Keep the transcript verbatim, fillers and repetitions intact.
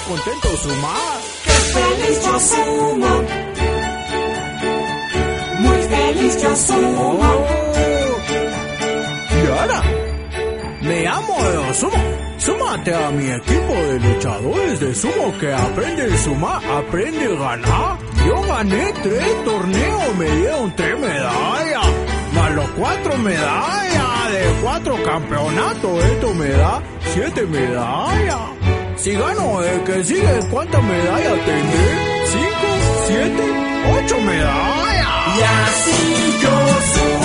contento sumar. ¡Qué feliz yo sumo! Muy feliz yo sumo. Oh. Y ahora, me llamo Yo Sumo. Súmate a mi equipo de luchadores de sumo que aprende a sumar, aprende a ganar. Yo gané tres torneos, me dieron tres medallas, más los cuatro medallas de cuatro campeonatos. Esto me da siete medallas. Si gano el que sigue, ¿cuántas medallas tendré? ¿Cinco? ¿Siete? ¿Ocho medallas? Y así yo sumo.